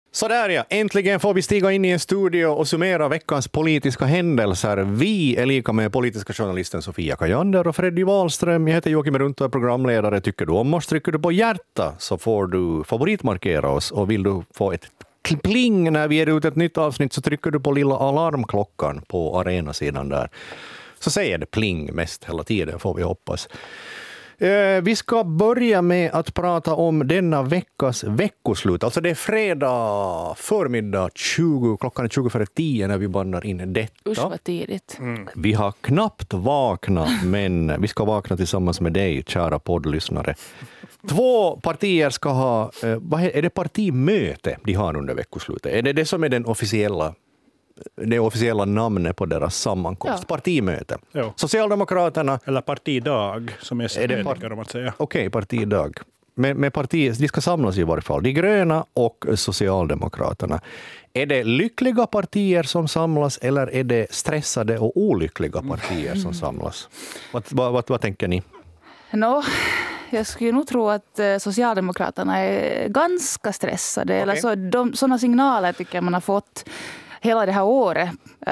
Sådär ja, äntligen får vi stiga in i en studio och summera veckans politiska händelser. Vi är lika med politiska journalisten Sofia Kajander och Freddy Wahlström. Jag heter Joakim Runto och är programledare. Tycker du om oss, trycker du på hjärta så får du favoritmarkera oss. Och vill du få ett pling när vi ger ut ett nytt avsnitt så trycker du på lilla alarmklockan på arenasidan där. Så säger det pling mest hela tiden, får vi hoppas. Vi ska börja med att prata om denna veckas veckoslut. Alltså det är fredag förmiddag, klockan är 20:10 när vi bandar in detta. Usch vad tidigt. Vi har knappt vaknat, men vi ska vakna tillsammans med dig, kära poddlyssnare. 2 partier ska ha, är det partimöte de har under veckoslutet? Är det det som är det officiella namnet på deras sammankomst? Ja. Partimöte. Jo. Socialdemokraterna... Eller partidag, som är det om att säga. Okej, partidag. Med partier, de ska samlas i varje fall. De gröna och Socialdemokraterna. Är det lyckliga partier som samlas eller är det stressade och olyckliga partier som samlas? Vad tänker ni? Jag skulle nog tro att Socialdemokraterna är ganska stressade. Okay. Eller så, sådana signaler tycker jag man har fått hela det här året.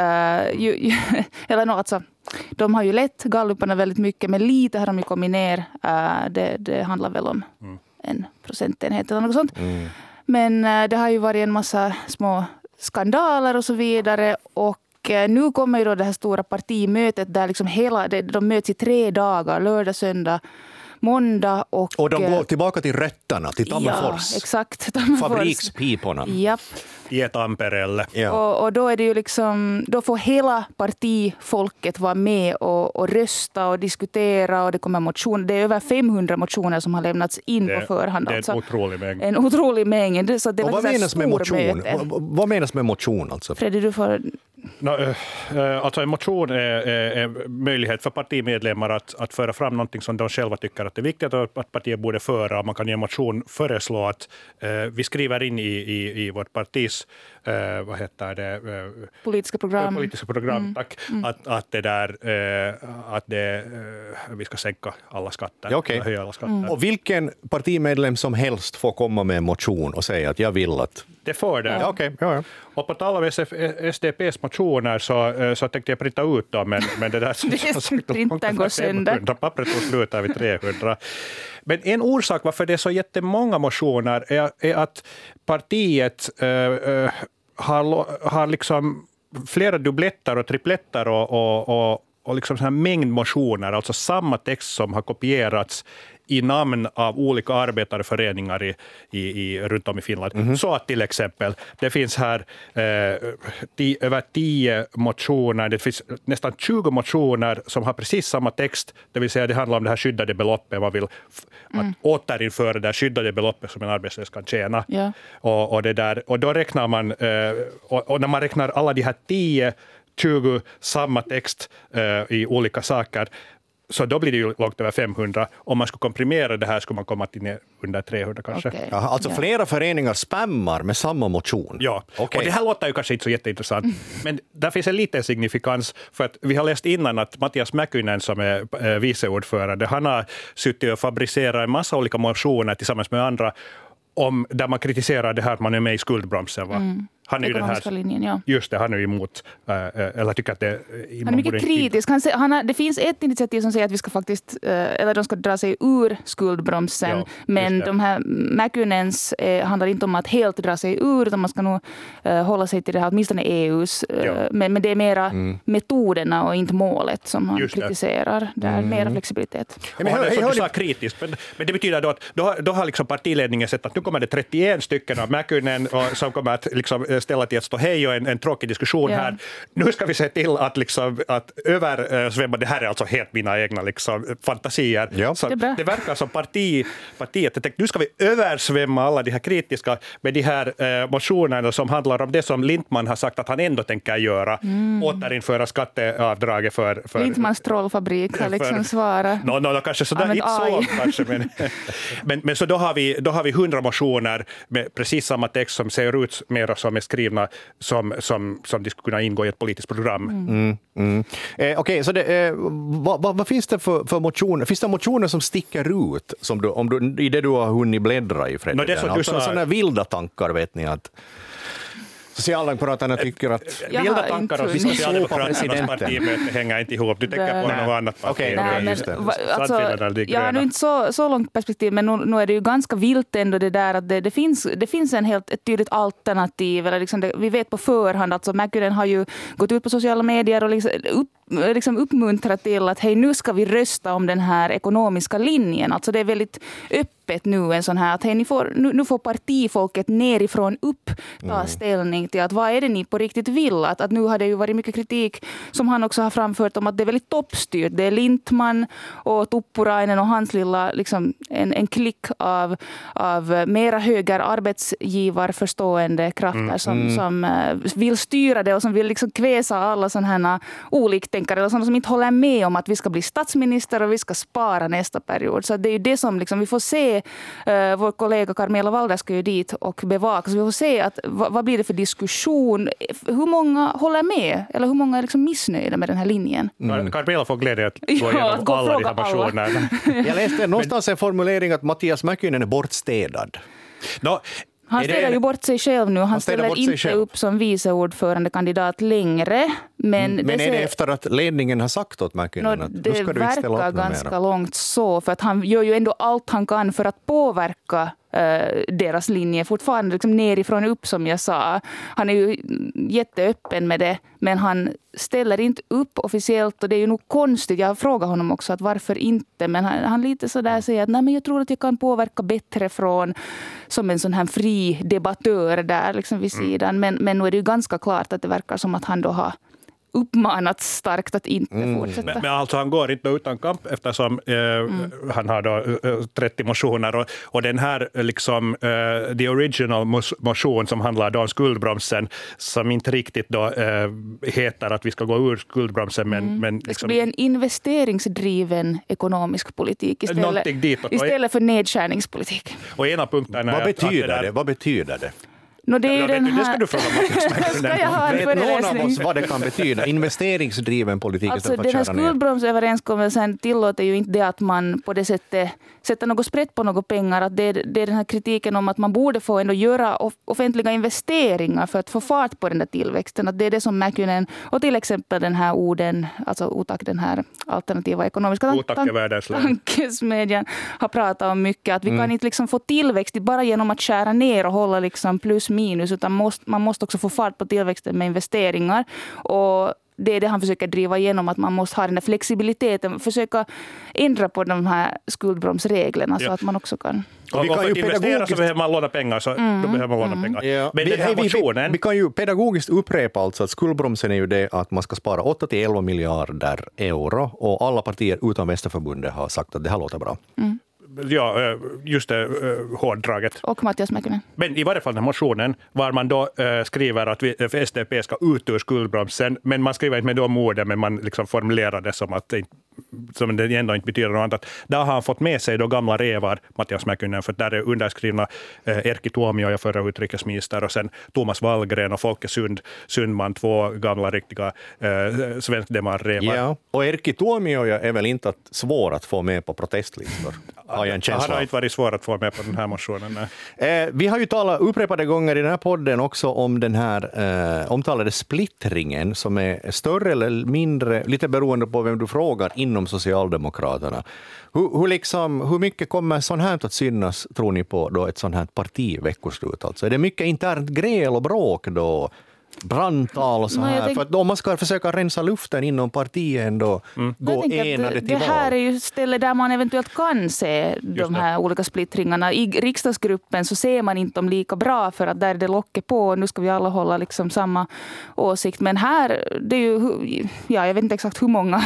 De har ju lett galluparna väldigt mycket, men lite har de ju kommit ner. Det handlar väl om 1 procentenhet eller något sånt. Men det har ju varit en massa små skandaler och så vidare. Och nu kommer ju då det här stora partimötet där liksom de möts i 3 dagar, lördag, söndag, måndag och de går tillbaka till rötterna, till Tammerfors. Ja, exakt. Fabrikspiporna. Japp. I ett amperelle. Ja. Och då är det ju liksom, då får hela partifolket vara med och rösta och diskutera och det kommer motioner. Det är över 500 motioner som har lämnats in på förhand. Det är en otrolig mängd. En otrolig mängd. Så det och vad menas med motion? Vad menas med motion alltså? Freddy, du får... Alltså en motion är möjlighet för partimedlemmar att föra fram någonting som de själva tycker att det är viktigt att partiet borde föra. Man kan i en motion föreslå att vi skriver in i vårt partis politiska program, tack. Att vi ska sänka alla skatter. Okay. Höja alla skatter. Och vilken partimedlem som helst får komma med en motion och säga att jag vill att... Det får det. Ja. Okay. Ja. Och på tal om SDPs motioner så tänkte jag printa ut dem, men det där... Printen går sönder. Pappret tog slut vid 300. Men en orsak varför det är så jättemånga motioner är att partiet har liksom flera dubbletter och tripletter och liksom sån här mängd motioner, alltså samma text som har kopierats i namn av olika arbetarföreningar runt om i Finland. Så att till exempel, det finns här över 10 motioner, det finns nästan 20 motioner som har precis samma text, det vill säga det handlar om det här skyddade beloppet, man vill att återinföra det här skyddade beloppet som en arbetslös kan tjäna. Ja. Och då räknar man, och när man räknar alla de här 10-20 samma text i olika saker, så då blir det ju långt över 500. Om man skulle komprimera det här skulle man komma till under 300 kanske. Okay. Jaha, alltså flera föreningar spammar med samma motion? Ja, okay. Och det här låter ju kanske inte så jätteintressant. Men där finns en liten signifikans, för att vi har läst innan att Mattias Mäkynen som är viceordförande, han har suttit och fabricerat en massa olika motioner tillsammans med andra där man kritiserar det här att man är med i skuldbromsen. Va? Han är ju den här linjen, ja. Just det, han är emot eller tycker att det han är mycket kritisk. Det finns ett initiativ som säger att vi ska faktiskt eller de ska dra sig ur skuldbromsen, men de här Mäkynens handlar inte om att helt dra sig ur, utan man ska nog hålla sig till det här, åtminstone EUs men det är mera metoderna och inte målet som han kritiserar. Det är mera flexibilitet. Men du sa kritiskt, men det betyder då att då har liksom partiledningen sett att nu kommer det 31 stycken av Mäkynen som kommer att liksom ställa till att stå hej och en tråkig diskussion här. Nu ska vi se till att, liksom, att översvämma, det här är alltså helt mina egna liksom, fantasier. Ja. Så det verkar som partiet tänkte, nu ska vi översvämma alla de här kritiska med de här motionerna som handlar om det som Lindman har sagt att han ändå tänker göra. Återinföra skatteavdraget för Lindmans trollfabrik har liksom svarat. Kanske sådär, inte så kanske, men så då har vi 100 motioner med precis samma text som ser ut mer som skrivna som de skulle kunna ingå i ett politiskt program. Okej, så vad finns det för motioner? Finns det motioner som sticker ut i det du har hunnit bläddra i, Fredrik? Sådana vilda tankar, vet ni, att Socialdemokraterna tycker att vilda tankar och Socialdemokraternas partimöte hänger inte ihop. Du tänker på något annat parti. Jag har nu inte så långt perspektiv, men nu är det ju ganska vilt ändå det där att det finns ett tydligt alternativ. Eller liksom vi vet på förhand, alltså Mäkynen har ju gått ut på sociala medier och liksom uppmuntrat till att hej, nu ska vi rösta om den här ekonomiska linjen. Alltså det är väldigt öppet nu, en sån här att hej, nu får partifolket nerifrån upp ta ställning till att vad är det ni på riktigt vill. Att nu har det ju varit mycket kritik som han också har framfört om att det är väldigt toppstyrt. Det är Lindtman och Tuppurainen och hans lilla liksom en klick av mera höger arbetsgivarförstående krafter som vill styra det och som vill liksom kväsa alla sådana här oliktänkare eller sådana som inte håller med om att vi ska bli statsminister och vi ska spara nästa period. Så det är ju det som liksom, vi får se, vår kollega Carmela Walder ska ju dit och bevaka, så vi får se att vad blir det för diskussion, hur många håller med eller hur många är liksom missnöjda med den här linjen. Carmela får glädje att gå igenom alla de här motionerna. Jag läste någonstans en formulering att Mattias Mäkynen är bortstädad. Han ställer ju bort sig själv nu. Han ställer inte upp som viceordförandekandidat längre. Men är det efter att ledningen har sagt åt Mäkynen att det ska du inte ställa upp verkar ganska långt så. För att han gör ju ändå allt han kan för att påverka deras linje. Fortfarande liksom nerifrån upp, som jag sa. Han är ju jätteöppen med det. Men han ställer inte upp officiellt. Och det är ju nog konstigt. Jag frågar honom också att varför inte. Men han lite sådär säger att nej, men jag tror att jag kan påverka bättre från som en sån här fri debattör där liksom vid sidan. Men nu är det ju ganska klart att det verkar som att han då har uppmanat starkt att inte fortsätta. Men alltså han går inte utan kamp eftersom han har då 30 motioner och den här liksom the original motion som handlar då om skuldbromsen som inte riktigt då heter att vi ska gå ur skuldbromsen men liksom, det ska bli en investeringsdriven ekonomisk politik istället för nedskärningspolitik. Och ena punkten Vad betyder det? Det ska du fråga Mattias. Vet någon av oss vad det kan betyda? Investeringsdriven politik. Alltså den här skuldbromsöverenskommelsen tillåter ju inte det att man på det sättet sätter något sprätt på något pengar. Att det är den här kritiken om att man borde få ändå göra offentliga investeringar för att få fart på den där tillväxten. Att det är det som Mäkynen och till exempel den här OTAK, den här alternativa ekonomiska tankesmedjan har pratat om mycket. Att vi kan inte liksom få tillväxt bara genom att skära ner och hålla liksom plus minus, utan man måste också få fart på tillväxten med investeringar. Och det är det han försöker driva igenom, att man måste ha den där flexibiliteten, försöka ändra på de här skuldbromsreglerna så att man också kan... Och för att investera så behöver man låna pengar, så då behöver man låna pengar. Ja. Men vi kan ju pedagogiskt upprepa alltså att skuldbromsen är ju det att man ska spara 8-11 miljarder euro och alla partier utom Vänsterförbundet har sagt att det här låter bra. Ja, just det, hårddraget. Och Mattias Mäkynen. Men i varje fall den här motionen var man då skriver att SDP ska ut ur skuldbromsen, men man skriver inte med de orden, men man liksom formulerar det som att det ändå inte betyder något annat. Där har han fått med sig då gamla revar, Mattias Mäkynen, för där är underskrivna Erkki Tuomioja, förra utrikesminister, och sen Thomas Wallgren och Folke Sundman, två gamla riktiga svenskdemarrevar. Ja, och Erkki Tuomioja är väl inte svår att få med på protestlistor? Han har inte varit svår att få med på den här motionen. Vi har ju talat upprepade gånger i den här podden också om den här omtalade splittringen som är större eller mindre, lite beroende på vem du frågar, inom Socialdemokraterna. Hur mycket kommer sånt här att synas, tror ni, på då ett sånt här partiveckoslut? Alltså, är det mycket internt gräl och bråk då? Brandtal och så här. För att om man ska försöka rensa luften inom partiet då gå enade till val. Det här är ju stället där man eventuellt kan se de här olika splittringarna. I riksdagsgruppen så ser man inte dem lika bra för att där är det locket på och nu ska vi alla hålla liksom samma åsikt. Men här, det är ju, jag vet inte exakt hur många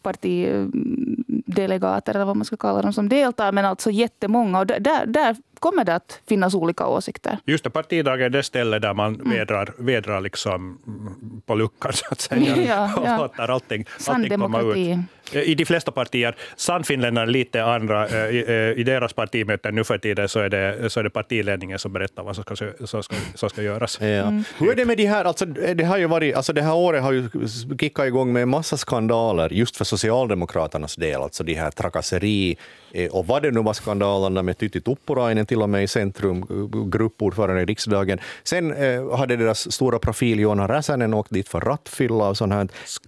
partidelegater eller vad man ska kalla dem som deltar, men alltså jättemånga. Och där kommer det att finnas olika åsikter. Just det, partidagen är det ställe där man vedrar liksom på luckan så att säga och låter allting komma ut. I de flesta partier. Sannfinländarna är lite andra. I deras partimöten nu för tiden så är det partiledningen som berättar vad som ska göras. Ja. Hur är det med de här, alltså det har ju varit, alltså det här året har ju kickat igång med en massa skandaler just för Socialdemokraternas del, alltså de här trakasseri och vad det nu var skandalerna med Tytti Tuppurainen till och med i centrum, gruppordförande i riksdagen. Sen hade deras stora profil Joona Räsänen åkt dit för rattfylla och sånt här.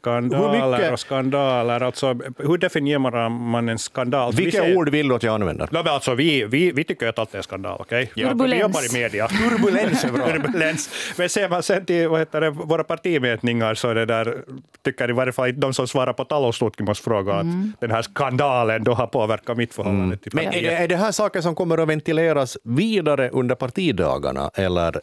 Skandaler, alltså hur definierar man en skandal? Vilka ord vill du att jag använder? No, alltså, vi tycker att allt är en skandal, okej? Okay? Turbulens. Vi jobbar i media. Turbulens är bra. Turbulens. Men ser man sen till våra partimätningar så det där, tycker i varje fall inte de som svarar på taloustutkimusfråga att den här skandalen då har påverkat mitt förhållande till Men partiet. är det här saker som kommer att ventileras vidare under partidagarna, eller?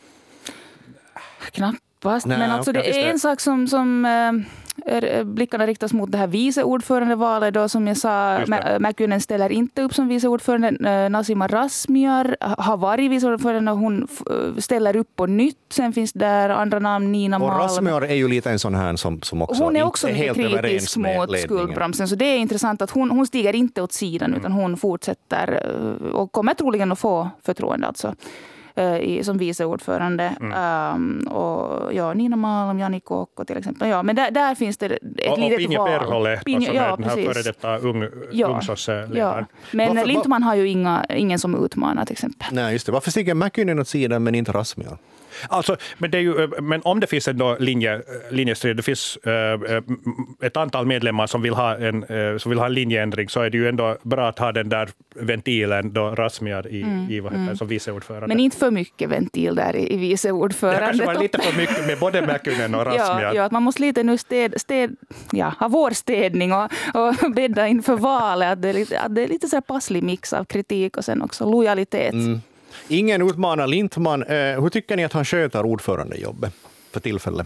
Knappast, Nej, men alltså det är en sak som blickarna riktas mot det här viceordförandevalet då, som jag sa, Mäkynen ställer inte upp som viceordförande. Nasima Razmyar har varit viceordförande och hon ställer upp på nytt. Sen finns där andra namn, Nina Malm. Och Razmyar är ju lite en sån här som också hon är också inte mycket helt kritisk mot ledningen. skuldbromsen, så det är intressant att hon stiger inte åt sidan utan hon fortsätter och kommer troligen att få förtroende alltså. Som viceordförande. Och ja, Nina Malm, Jani Kokko till exempel. Ja, men där finns det ett litet val. Och Pinja Perholeh, som är den här före detta ungsossledaren. Ja. Men Lindtman har ju ingen som utmanar till exempel. Nej, just det. Varför stiger Mäkynen åt sidan men inte Razmyar? Alltså, men om det finns en linjestrid, det finns ett antal medlemmar som vill ha en linjeändring, så är det ju ändå bra att ha den där ventilen då Razmyar som viceordförande. Men inte för mycket ventil där i viceordförande. Det kanske var lite för mycket med både Mäkynen och Razmyar. Ja, att man måste lite nu ha vårstädning och bädda inför valet. Att det är lite så här passlig mix av kritik och sen också lojalitet. Ingen utmanar Lindtman. Hur tycker ni att han sköter ordförandejobbet för tillfället?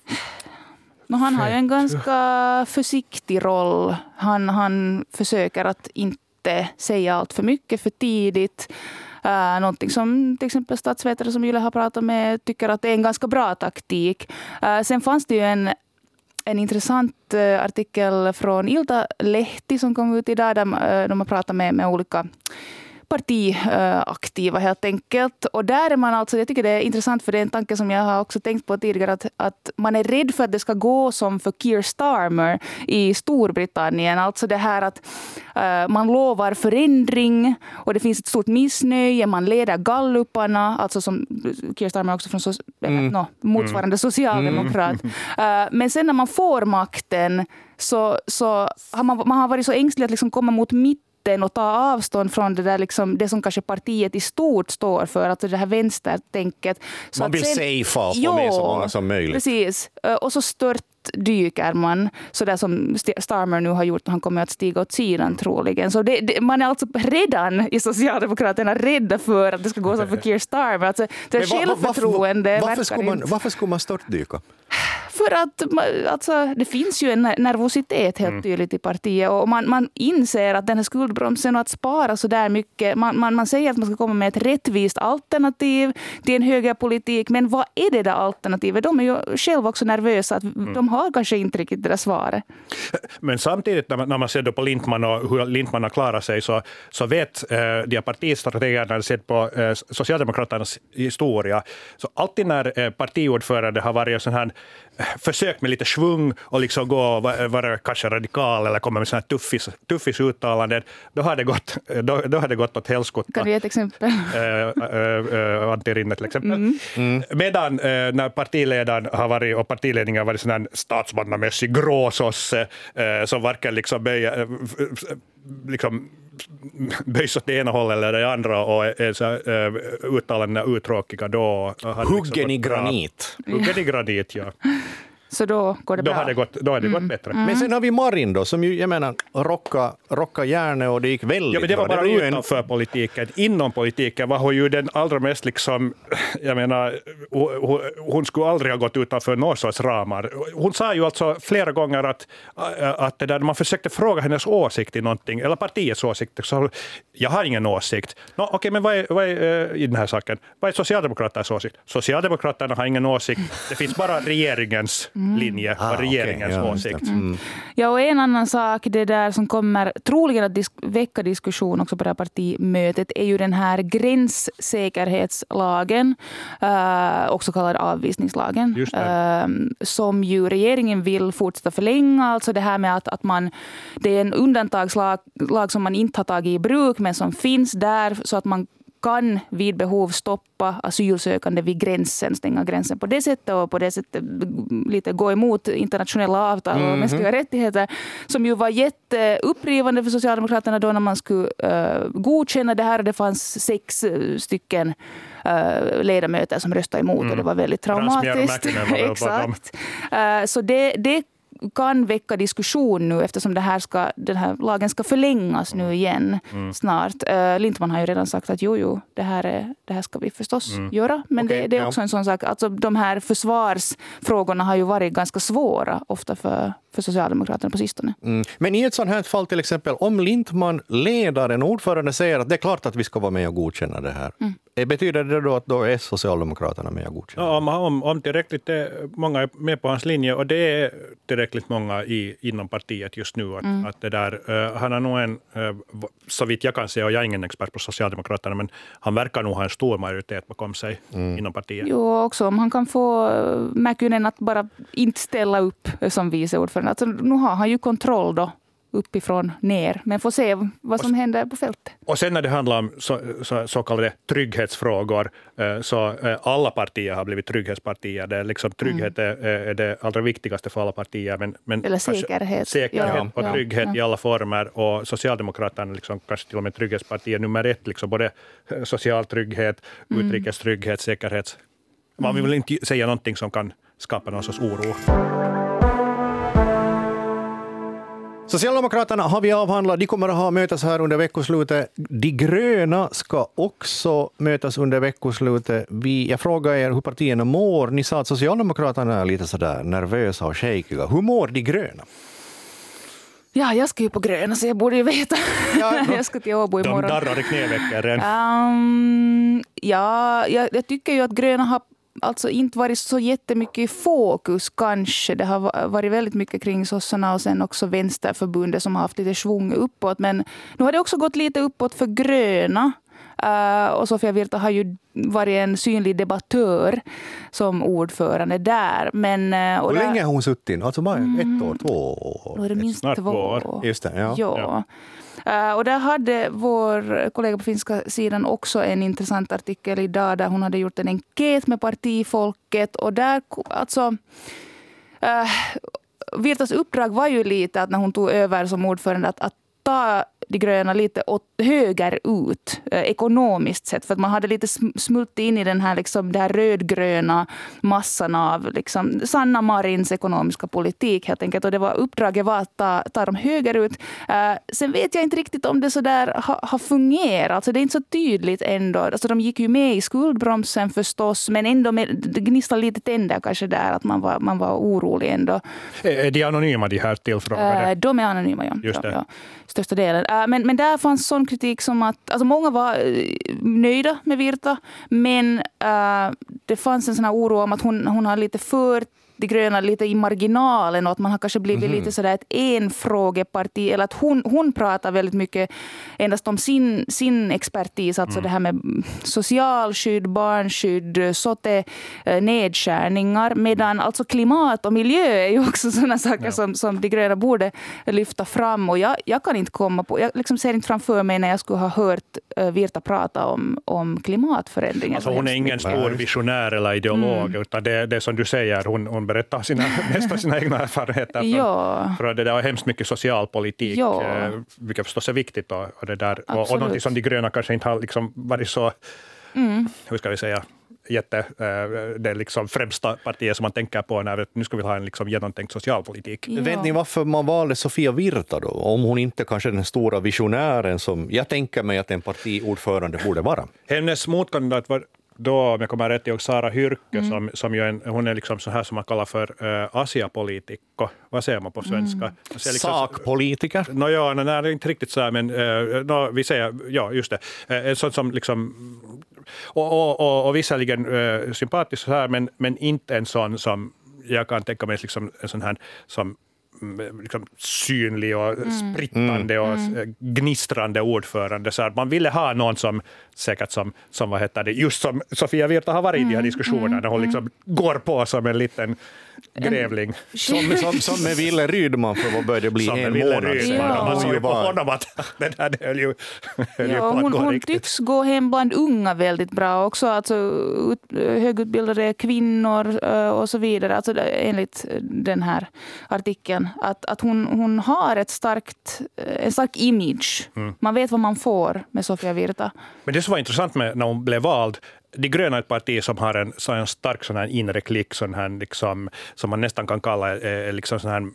Han har ju en ganska försiktig roll. Han försöker att inte säga allt för mycket för tidigt. Någonting som till exempel statsvetare som Yle har pratat med tycker att det är en ganska bra taktik. Sen fanns det ju en intressant artikel från Ilta-Lehti som kom ut idag där de har pratat med olika partiaktiva helt enkelt. Och där är man alltså, jag tycker det är intressant för det är en tanke som jag har också tänkt på tidigare, att man är rädd för att det ska gå som för Keir Starmer i Storbritannien. Alltså det här att man lovar förändring och det finns ett stort missnöje, man leder galluparna, alltså som Keir Starmer också från motsvarande socialdemokrat. Men sen när man får makten så har man har varit så ängslig att liksom komma mot mitten och ta avstånd från det där liksom, det som kanske partiet i stort står för, alltså det här vänstertänket. Så man vill safea och få med så många som möjligt. Precis. Och så dyker man, så där som Starmer nu har gjort, och han kommer att stiga åt sidan troligen. Så man är alltså redan i Socialdemokraterna rädda för att det ska gå som för Keir Starmer. Alltså, det är självförtroende. Varför skulle man störtdyka? För att alltså, det finns ju en nervositet helt tydligt i partiet, och man inser att den här skuldbromsen och att spara så där mycket, man säger att man ska komma med ett rättvist alternativ till en högerpolitik, men vad är det där alternativet? De är ju själva också nervösa att de har kanske inte riktigt det där svaret. Men samtidigt när man ser då på Lindtman och hur Lindtman har klarat sig, så vet de partistrategerna sett på Socialdemokraternas historia, så alltid när partiordförande har varit en sån här försök med lite svung och liksom gå och vara kanske radikal eller komma med sån här tuffis uttalanden, då har det gått åt helskotta. Kan du ge ett exempel? Antti Rinne till exempel. Medan när partiledaren har varit och partiledningen har varit sån här statsmannamässig gråsosse som varken liksom böjs åt det ena hållet eller det andra och är så uttalanden uttråkiga då. Huggen i granit. Huggen i granit, ja. Så då går det bra. Då har det gått bättre. Men sen har vi Marin då, som ju, jag menar, rocka järnet och det gick väldigt bra. Ja, men det var bara utanför politiken. Inom politiken var hon ju den allra mest liksom, jag menar, hon skulle aldrig ha gått utanför några sorts ramar. Hon sa ju alltså flera gånger att det där, man försökte fråga hennes åsikt i någonting, eller partiets åsikt, så jag har ingen åsikt. Okej, men vad är i den här saken? Vad är Socialdemokraternas åsikt? Socialdemokraterna har ingen åsikt. Det finns bara regeringens linje och regeringens åsikt. Ja, och en annan sak det där som kommer troligen att väcka diskussion också på det här partimötet är ju den här gränssäkerhetslagen, också kallad avvisningslagen, som ju regeringen vill fortsätta förlänga. Alltså det här med att det är en undantagslag som man inte har tagit i bruk men som finns där så att man kan vid behov stoppa asylsökande vid gränsen, stänga gränsen på det sättet och på det sättet lite gå emot internationella avtal och mänskliga rättigheter, som ju var jätteupprivande för Socialdemokraterna då när man skulle godkänna det här. Det fanns 6 stycken ledamöter som röstade emot och det var väldigt traumatiskt. Exakt. Så det kan väcka diskussion nu eftersom den här lagen ska förlängas nu igen snart. Lindtman har ju redan sagt att det här ska vi förstås göra. Men det är också en sån sak. Alltså, de här försvarsfrågorna har ju varit ganska svåra ofta för Socialdemokraterna på sistone. Men i ett sånt här fall till exempel, om Lindtman, ledaren, ordförande, säger att det är klart att vi ska vara med och godkänna det här. Betyder det då att då är Socialdemokraterna med och godkänna? Ja, om tillräckligt många är med på hans linje, och det är tillräckligt många inom partiet just nu. Att det där, han har nog så vitt jag kan se, och jag är ingen expert på Socialdemokraterna, men han verkar nog ha en stor majoritet bakom sig inom partiet. Jo, också om han kan få Mäkynen att bara inte ställa upp som vice ordförande. Alltså, nu har han ju kontroll då uppifrån ner, men får se vad som händer på fältet. Och sen när det handlar om så kallade trygghetsfrågor, så alla partier har blivit trygghetspartier. Det är liksom, trygghet är det allra viktigaste för alla partier. Men eller säkerhet. Säkerhet och trygghet i alla former. Och Socialdemokraterna liksom, kanske till och med trygghetspartier nummer 1. Liksom, både social trygghet, utrikestrygghet, säkerhet. Man vill inte säga någonting som kan skapa någon sorts oro. Socialdemokraterna har vi avhandlat. De kommer att mötas här under veckoslutet. De gröna ska också mötas under veckoslutet. Jag frågar er hur partierna mår. Ni sa att Socialdemokraterna är lite sådär nervösa och shakiga. Hur mår de gröna? Ja, jag ska ju på gröna så jag borde ju veta. Jag ska till Åbo imorgon. De darrar i knävecken. Jag tycker ju att gröna har alltså inte varit så jättemycket i fokus kanske. Det har varit väldigt mycket kring sossarna och sen också vänsterförbundet som har haft lite svung uppåt. Men nu har det också gått lite uppåt för gröna. Och Sofia Virta har ju varit en synlig debattör som ordförande där. Men, hur länge har hon suttit? Alltså bara 1 år, 2 år? Nu är det minst 2 år. Just det, ja. Och där hade vår kollega på finska sidan också en intressant artikel idag där hon hade gjort en enkät med partifolket. Och där, alltså, Virtas uppdrag var ju lite att när hon tog över som ordförande att ta de gröna lite åt höger ut ekonomiskt sett, för att man hade lite smultit in i den här liksom, det här rödgröna massan av liksom, Sanna Marins ekonomiska politik helt enkelt, och det var uppdraget var att ta dem höger ut. Sen vet jag inte riktigt om det så där har fungerat, alltså det är inte så tydligt ändå. Alltså de gick ju med i skuldbromsen förstås, men ändå det gnisslar lite tänder kanske där att man var orolig ändå. Är de anonyma de här tillfrågade? De är anonyma, ja. Just det. Ja, största delen. Men där fanns sån kritik som att alltså många var nöjda med Virta, men det fanns en sån här oro om att hon har lite fört de gröna lite i marginalen och att man har kanske blivit lite sådär ett enfrågeparti, eller att hon pratar väldigt mycket endast om sin expertis, alltså det här med socialskydd, barnskydd, sote, nedskärningar, medan alltså klimat och miljö är ju också sådana saker som de gröna borde lyfta fram, och jag kan inte komma på, jag liksom ser inte framför mig när jag skulle ha hört Virta prata om klimatförändringar. Alltså hon är ingen stor visionär eller ideolog, utan det är som du säger, hon berättar nästan sina egna erfarenheter för det där är hemskt mycket socialpolitik, vilket förstås är viktigt och det där, och någonting som de gröna kanske inte har liksom varit så hur ska vi säga det liksom främsta partiet som man tänker på när nu ska vi ha en liksom genomtänkt socialpolitik. Ja. Vet ni varför man valde Sofia Virta då? Om hon inte kanske är den stora visionären som jag tänker mig att en partiordförande borde vara. Hennes motkandidat var då, om jag kommer rätt ihåg, Sara Hyrkö, som ju hon är liksom så här som man kallar för asiapolitiker. Vad säger man på svenska? Liksom, sakpolitiker? Det är inte riktigt så här, men vi säger, just det. En sån som liksom, och visserligen sympatisk så här, men inte en sån som jag kan tänka mig liksom en sån här som liksom synlig och sprittande och gnistrande ordförande. Så att man ville ha någon som säkert som vad heter det, just som Sofia Virta har varit i de här diskussionerna. Hon liksom går på som en liten grävling. Som med Ville Rydman för vad började bli en månad sedan. Man såg ju på honom att det här höll ju på att gå hon riktigt. tycks gå hem bland unga väldigt bra också. Alltså högutbildade kvinnor och så vidare. Alltså enligt den här artikeln. Att hon har en stark image. Man vet vad man får med Sofia Virta. Men det som var intressant med när hon blev vald, De gröna är ett parti som har en stark sån här inre klick, sån här liksom, som man nästan kan kalla liksom sån här,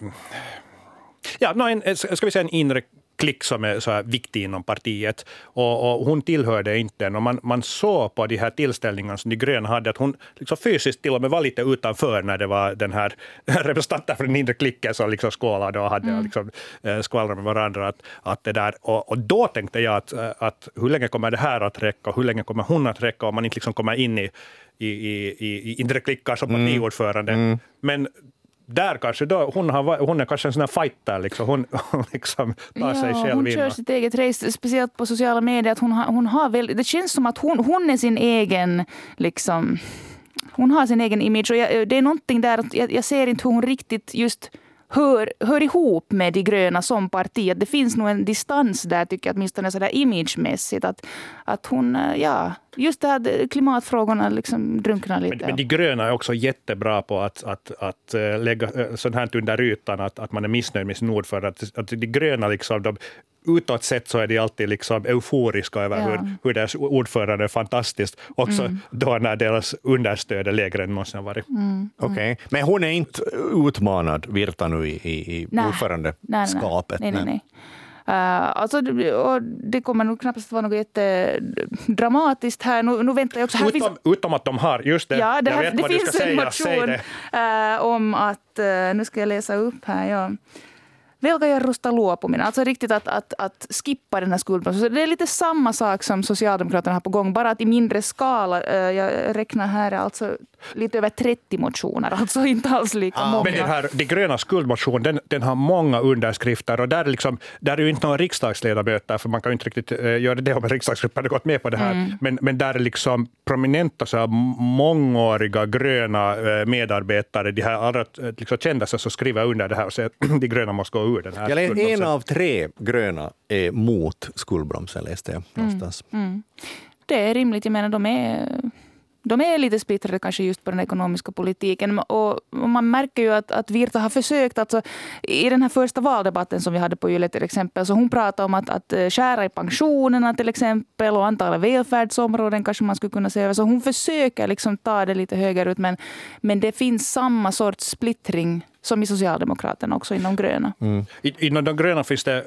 ska vi säga en inre klick som är så här viktig inom partiet, och hon tillhörde inte den, och man såg på de här tillställningarna som de gröna hade att hon liksom fysiskt till och med var lite utanför när det var den här representanten för den inre klicken som liksom skålade och hade liksom skvallrade med varandra att det där, och då tänkte jag att hur länge kommer det här att räcka och hur länge kommer hon att räcka om man inte liksom kommer in i inre klickar som partiordförande. Men där kanske då, hon är kanske en sån här fighter, liksom. Hon liksom tar sig själv hon kör sitt eget race, speciellt på sociala medier, att hon har väl, det känns som att hon är sin egen liksom, hon har sin egen image, och det är någonting där att jag ser inte hur hon riktigt just hör ihop med de gröna som parti. Att det finns nog en distans där, tycker jag, åtminstone sådär imagemässigt, att hon, just det här klimatfrågorna liksom drunknar lite. Men de gröna är också jättebra på att lägga sånt här under ytan, att man är missnöjd med sin ordförande. Att de gröna liksom, utåt sett så är de alltid liksom euforiska över hur deras ordförande är fantastiskt. Också då när deras understöd är lägre än måste ha varit. Okej. Men hon är inte utmanad, Virta, nu i ordförandeskapet? Nej. Alltså, och det kommer nog knappast vara något jättedramatiskt här. Nu väntar jag också. Utom att de har, just det. Ja, jag vet det vad du ska finns en motion om att, nu ska jag läsa upp här, velka ja rusta luopuminen. Alltså riktigt att skippa den här skuldbromsen. Det är lite samma sak som Socialdemokraterna har på gång, bara att i mindre skala. Jag räknar här alltså lite över 30 motioner, alltså inte alls lika många. Men den här, de gröna skuldmotion, den har många underskrifter, och där är ju inte några riksdagsledamöter, för man kan ju inte riktigt göra det om en riksdagsgrupp hade gått med på det här. Men där är liksom prominenta, så här, mångåriga gröna medarbetare, de här allra liksom kändaste som skriver under det här och säger att de gröna måste gå ur den här skuldbromsen. En av 3 gröna är mot skuldbromsen, läste jag någonstans. Det är rimligt, jag menar de är lite splittrade kanske just på den ekonomiska politiken, och man märker ju att Virta har försökt, alltså, i den här första valdebatten som vi hade på Yle till exempel, så hon pratade om att skära i pensionerna till exempel, och antalet välfärdsområden kanske man skulle kunna säga, så hon försöker liksom ta det lite högre ut, men det finns samma sorts splittring som i Socialdemokraterna också inom gröna. Inom de gröna finns det,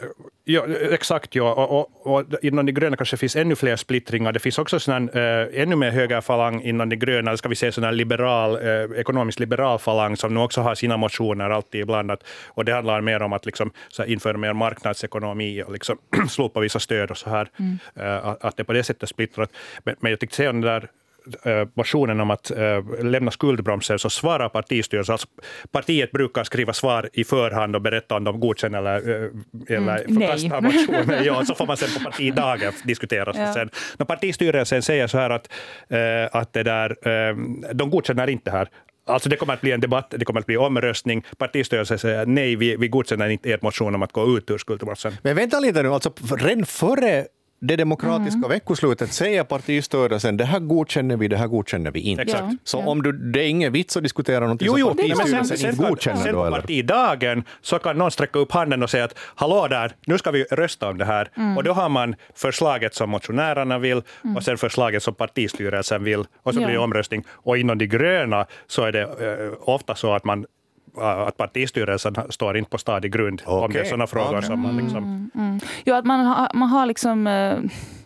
och inom de gröna kanske finns ännu fler splittringar. Det finns också ännu mer höga falang inom de gröna, ska vi säga sån här ekonomiskt liberal falang som nu också har sina motioner alltid ibland, och det handlar mer om att liksom, så här, införa mer marknadsekonomi och liksom, slopa vissa stöd och så här, att det på det sättet splittrat. Men jag tyckte säga den där motionen om att lämna skuldbromsen, så svarar partistyrelsen. Alltså, partiet brukar skriva svar i förhand och berätta om de godkänner eller förkastar motionen. Ja, så får man sen på partidagen diskutera. Sen. När partistyrelsen säger så här att det där, de godkänner inte här. Alltså det kommer att bli en debatt, det kommer att bli omröstning. Partistyrelsen säger nej, vi godkänner inte er motion om att gå ut ur skuldbromsen. Men vänta lite nu, alltså redan före det demokratiska veckoslutet säger partistyrelsen det här godkänner vi inte. Exakt. Så om det är ingen vits att diskutera någonting som partistyrelsen inte godkänner sen då, på partidagen så kan någon sträcka upp handen och säga att hallå där, nu ska vi rösta om det här. Och då har man förslaget som motionärerna vill och sen förslaget som partistyrelsen vill, och så blir det omröstning. Och inom de gröna så är det ofta så att partistyrelsen står inte på stadig grund om det är sådana frågor som man liksom... Jo, att man har liksom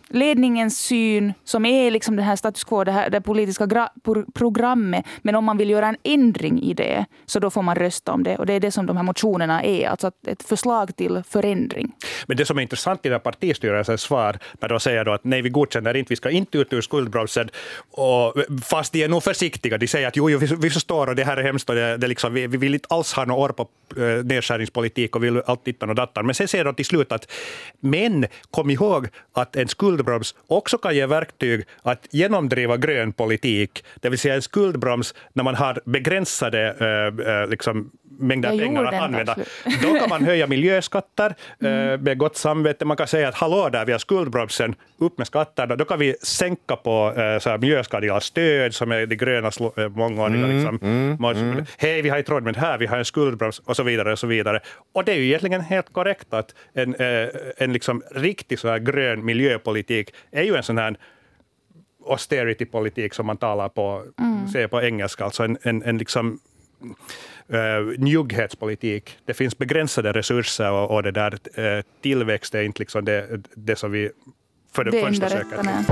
ledningens syn som är liksom det här status quo, det här politiska programmet. Men om man vill göra en ändring i det så då får man rösta om det. Och det är det som de här motionerna är, alltså ett förslag till förändring. Men det som är intressant i den partistyrelsens svar när de säger då att nej, vi godkänner inte, vi ska inte ut ur skuldbromsen, och fast de är nog försiktiga. De säger att jo vi förstår och det här är hemskt och det liksom, vi vill inte alls ha några år på nedskärningspolitik och vill allt dittan och dattan. Men sen säger de till slut att men kom ihåg att en skuldbroms också kan ge verktyg att genomdriva grön politik. Det vill säga en skuldbroms när man har begränsade liksom, mängder pengar att använda. Då kan man höja miljöskatter med gott samvete. Man kan säga att hallå där, vi har skuldbromsen, upp med skatterna. Då kan vi sänka på så här miljöskadliga stöd som är det gröna mångåriga. Liksom. Hej, vi har inte råd med det här, vi har en skuldbroms och så vidare och så vidare. Och det är ju egentligen helt korrekt att en liksom riktig så här grön miljöpolitik är ju en sån här austerity-politik som man talar på, säger på engelska, alltså en liksom njugghetspolitik. Det finns begränsade resurser och det där tillväxt är inte liksom det som vi för det första söker.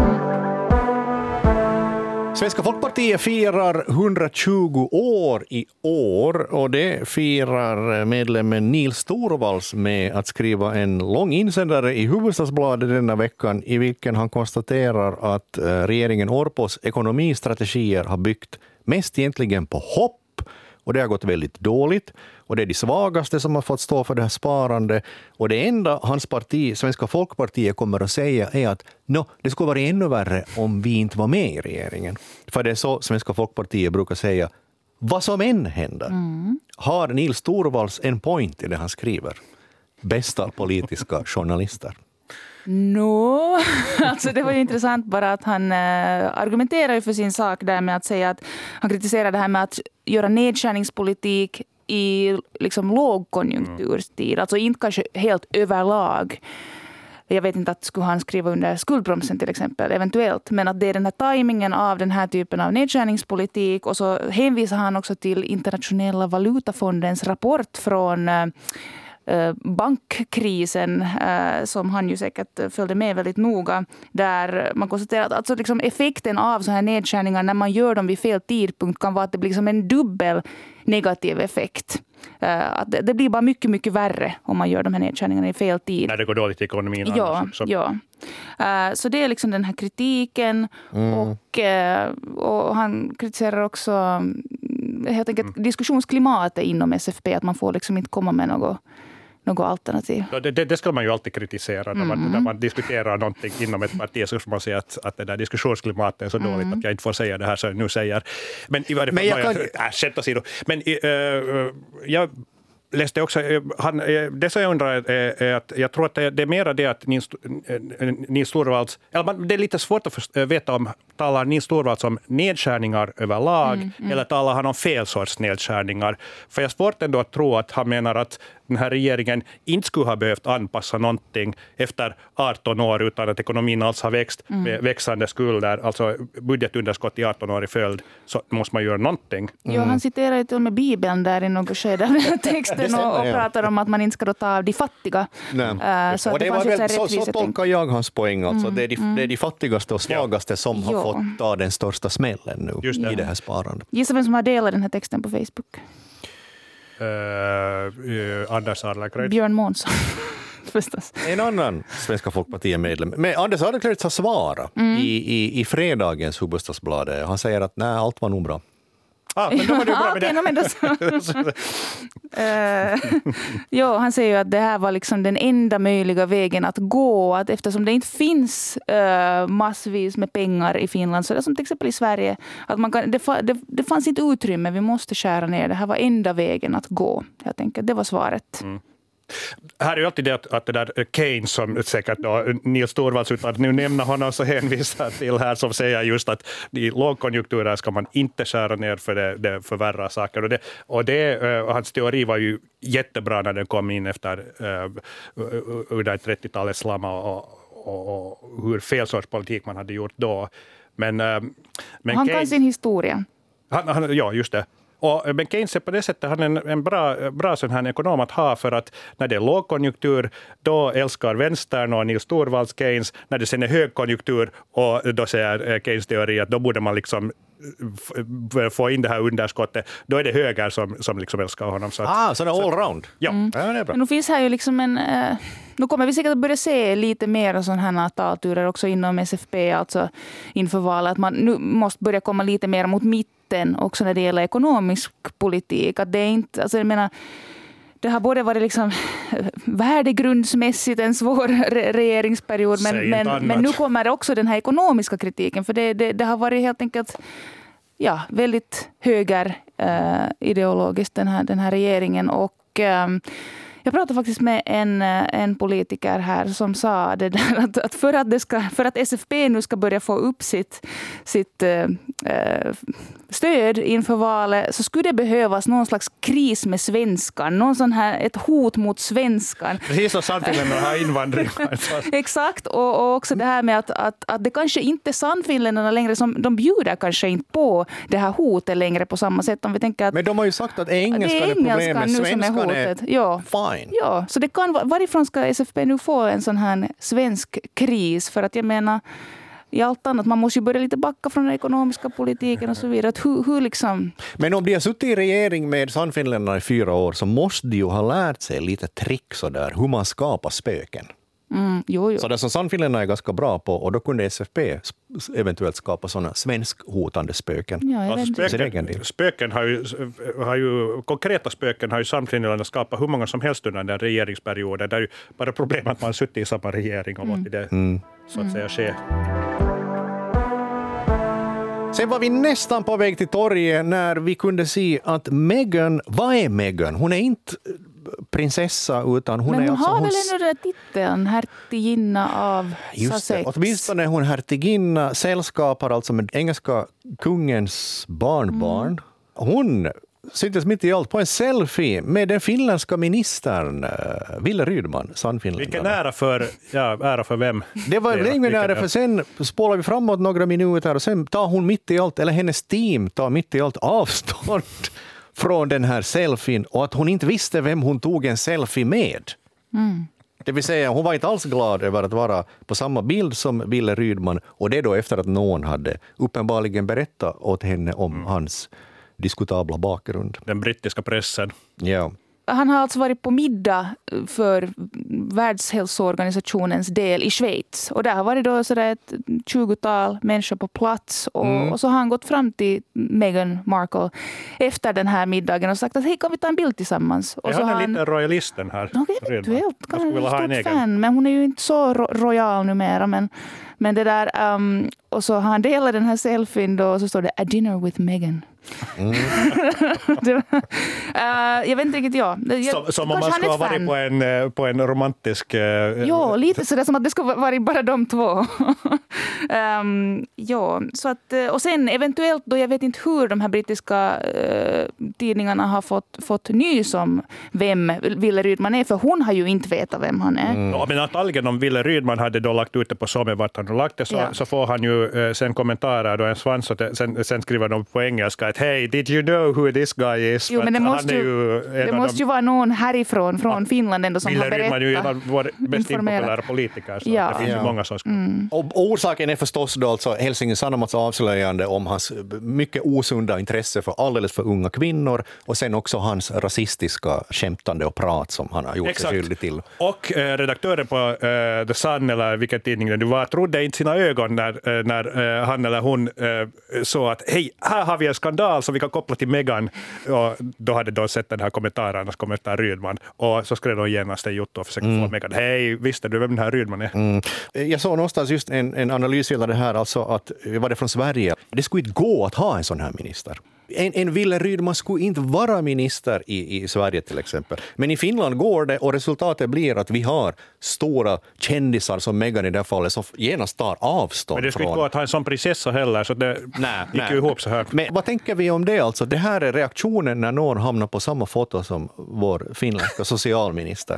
Svenska Folkpartiet firar 120 år i år och det firar medlemmen Nils Torvalds med att skriva en lång insändare i Hufvudstadsbladet denna veckan i vilken han konstaterar att regeringen Orpos ekonomistrategier har byggt mest egentligen på hopp och det har gått väldigt dåligt och det är de svagaste som har fått stå för det här sparande och det enda hans parti, Svenska Folkpartiet, kommer att säga är att det skulle vara ännu värre om vi inte var med i regeringen. För det är så Svenska Folkpartiet brukar säga, vad som än händer. Har Nils Torvalds en point i det han skriver? Bästa politiska journalister. Alltså det var ju intressant bara att han argumenterar för sin sak där med att säga att han kritiserar det här med att göra nedskärningspolitik i liksom lågkonjunkturstid, alltså inte kanske helt överlag. Jag vet inte att skulle han skriva under skuldbromsen till exempel, eventuellt, men att det är den här tajmingen av den här typen av nedskärningspolitik och så hänvisar han också till Internationella valutafondens rapport från bankkrisen som han ju säkert följde med väldigt noga, där man konstaterar att alltså liksom effekten av så här nedskärningar när man gör dem vid fel tidpunkt kan vara att det blir liksom en dubbel negativ effekt. Att det blir bara mycket, mycket värre om man gör de här nedskärningarna i fel tid. När det går dåligt i ekonomin. Ja. Så det är liksom den här kritiken och han kritiserar också helt enkelt diskussionsklimatet inom SFP, att man får liksom inte komma med något alternativ. Det ska man ju alltid kritisera när man diskuterar någonting inom ett parti, så ska man säga att det där diskussionsklimatet är så dåligt att jag inte får säga det här som jag nu säger. Men i varje fall, jag läste också, det som jag undrar är att jag tror att det är mer det att Nils Torvalds, det är lite svårt att veta om talar Nils Torvalds om nedskärningar överlag eller talar han om fel sorts nedskärningar. För jag är svårt ändå att tro att han menar att den här regeringen inte skulle ha behövt anpassa någonting efter 18 år utan att ekonomin alls har växt med växande skulder, alltså budgetunderskott i 18 år i följd, så måste man göra någonting. Ja, han citerar ju till och med Bibeln där i något skede av den här texten och pratar om att man inte ska då ta av de fattiga. Så och det var väl, så tolkar jag hans poäng. Alltså. Det är de fattigaste och svagaste som har fått ta den största smällen nu i det här sparandet. Gissa vem som har delat den här texten på Facebook? Anders Adlercreutz. Björn Månsson. Förstås. En annan Svenska Folkpartiet-medlem. Men Anders Adlercreutz har svarat i fredagens Hufvudstadsbladet. Han säger att allt var nog bra. Men då var det bra med det. Han säger ju att det här var liksom den enda möjliga vägen att gå. Att eftersom det inte finns massvis med pengar i Finland, så det som till exempel i Sverige, att det fanns inte utrymme, vi måste skära ner. Det här var enda vägen att gå. Jag tänker det var svaret. Här är ju alltid det att det där Keynes som säkert då, Nils Torvalds, utan att nu nämna honom så hänvisar till här, som säger just att i lågkonjunkturer ska man inte skära ner för det förvärrar saker. Och hans teori var ju jättebra när den kom in efter under 30-talets slamma och hur fel sorts politik man hade gjort då. Men han kan sin historia. Ja, just det. Men Keynes är på det sättet han är en bra sån här ekonom att ha, för att när det är lågkonjunktur då älskar vänstern och Nils Torvalds Keynes. När det sen är högkonjunktur och då säger Keynes teori att då borde man liksom få in det här underskottet, då är det höger som liksom älskar honom. Så det är allround. Ja. Ja, det är bra. Men nu finns här ju liksom nu kommer vi säkert att börja se lite mer sådana här talturer också inom SFP, alltså inför valet, att man nu måste börja komma lite mer mot mitten också när det gäller ekonomisk politik. Att det är inte, alltså jag menar, det har både varit liksom värdegrundsmässigt en svår regeringsperiod, men nu kommer också den här ekonomiska kritiken, för det har varit helt enkelt väldigt höger ideologiskt den här regeringen. Och jag pratade faktiskt med en politiker här som sa det där att för att SFP nu ska börja få upp sitt stöd inför valet, så skulle det behövas någon slags kris med svenskan, någon sån här, ett hot mot svenskan. Precis som Sannfinländarna har invandring. Exakt, och också det här med att det kanske inte är Sannfinländarna längre som de bjuder kanske inte på det här hotet längre på samma sätt. Om vi tänker att, men de har ju sagt att engelskan är problemet, svenskan är fine. Ja, så det kan, varifrån ska SFP nu få en sån här svensk kris? För att jag menar, i allt annat, man måste ju börja lite backa från den ekonomiska politiken och så vidare. Att hur liksom... Men om de har suttit i regering med Sannfinländarna i 4 år, så måste de ju ha lärt sig lite trick så där, hur man skapar spöken. Jo. Så det som Sannfinländarna är ganska bra på, och då kunde SFP eventuellt skapa sådana svenskhotande spöken. Ja, spöken har ju konkreta spöken har ju Sannfinländarna skapat hur många som helst under den regeringsperioden. Det är ju bara problemet att man har suttit i samma regering och låtit det så att säga ske. Sen var vi nästan på väg till torget när vi kunde se att Meghan, vad är Meghan? Hon är inte prinsessa, utan hon är alltså... har väl ändå den titeln, hertiginna av Sussex. Åtminstone är hon hertiginna, sällskapar alltså med engelska kungens barnbarn. Hon syntes mitt i allt på en selfie med den finländska ministern Wille Rydman, Sannfinländarna. Vilken ära för vem? Det var ingen ära, för sen spålar vi framåt några minuter och sen tar hon mitt i allt, eller hennes team tar mitt i allt avstånd från den här selfien, och att hon inte visste vem hon tog en selfie med. Det vill säga, hon var inte alls glad över att vara på samma bild som Wille Rydman, och det då efter att någon hade uppenbarligen berättat åt henne om hans diskutabla bakgrund. Den brittiska pressen. Ja. Han har alltså varit på middag för Världshälsoorganisationens del i Schweiz. Och där har varit då sådär ett 20-tal människor på plats. Och så har han gått fram till Meghan Markle efter den här middagen och sagt att hej, kan vi ta en bild tillsammans? Och han är lite royalisten här. Eventuellt, kanske en stort fan. Men hon är ju inte så royal numera. Men det där, och så har han delat den här selfien då, och så står det A dinner with Meghan. Jag vet inte riktigt, som om man ska ha varit på en romantisk... Ja, lite sådär som att det ska vara bara de två. Så att, och sen eventuellt då, jag vet inte hur de här brittiska tidningarna har fått nys om vem Wille Rydman är, för hon har ju inte vetat vem han är. Ja, men antagligen om Wille Rydman hade då lagt ut det på Somme vart han har lagt det, så får han ju sen kommentarer då en svans, och sen skriver de på engelska att hey, did you know who this guy is? Jo, men det måste ju vara någon härifrån, från Finland ändå, som Wille har berättat. Rydman är ju en av våra mest impopulära politiker, så det finns ju många som ska... Och orsaken är förstås då alltså Helsingin Sanomats avslöjande om hans mycket osunda intresse för alldeles för unga kvinnor, och sen också hans rasistiska skämtande och prat som han har gjort sig skyldig till. Och redaktören på The Sun, eller vilken tidning det var, trodde inte sina ögon när han eller hon såg att hej, här har vi en skandal som vi kan koppla till Meghan. Och då hade de sett den här kommentar Rydman, och så skrev de genast en jotto och försökte få Meghan. Hej, visste du vem den här Rydman är? Jag såg någonstans just en analys av det här, alltså att var det från Sverige. Det skulle inte gå att ha en sån här minister. En Wille Rydman skulle inte vara minister i Sverige till exempel. Men i Finland går det, och resultatet blir att vi har stora kändisar som Meghan i det fallet som genast tar avstånd. Men det skulle inte gå att ha en sån prinsessa heller, så det gick ju ihop så här. Men vad tänker vi om det alltså? Det här är reaktionen när någon hamnar på samma foto som vår finländska socialminister.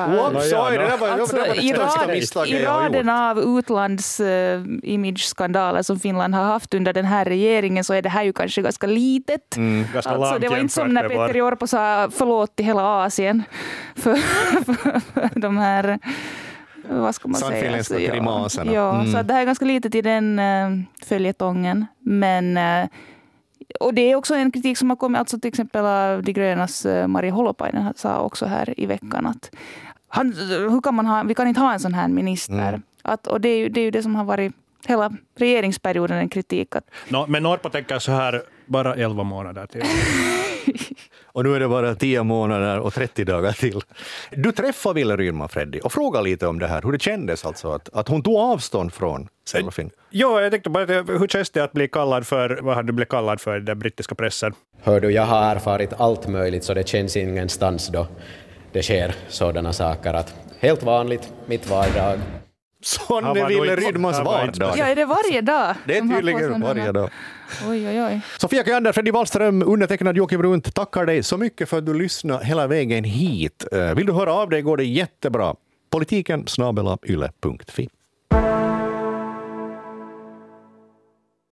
I raden av utlands image-skandaler som Finland har haft under den här regeringen, så är det här ju kanske ganska lite litet. Ganska Alltså, lamt det var inte som när jämfört med Petteri Orpo sa förlåt till hela Asien för de här, vad ska man säga? Sannfinländska grimaserna. Ja, så att det här är ganska litet i den följetongen. Men, och det är också en kritik som har kommit, alltså till exempel av De grönas Mari Holopainen sa också här i veckan att hur kan vi kan inte ha en sån här minister. Och det är ju det som har varit hela regeringsperioden en kritik. Men Orpo tänker så här, bara 11 månader till. Och nu är det bara 10 månader och 30 dagar till. Du träffade Wille Rydman, Freddy, och frågade lite om det här. Hur det kändes alltså att hon tog avstånd från Selfin. Ja, jag tänkte bara, hur känns det att bli kallad för, vad har du blivit kallad för i den brittiska pressen? Hör du, jag har erfarit allt möjligt så det känns ingenstans då det sker sådana saker. Att helt vanligt, mitt vardag. Sån är Wille Rydmans vardag. Ja, är det varje dag? Det är tydligen varje dag. Oj. Sofia Kajander, Freddy Wahlström, undertecknad Joakim Runt, tackar dig så mycket för att du lyssnade hela vägen hit. Vill du höra av dig går det jättebra. Politiken @yle.fi.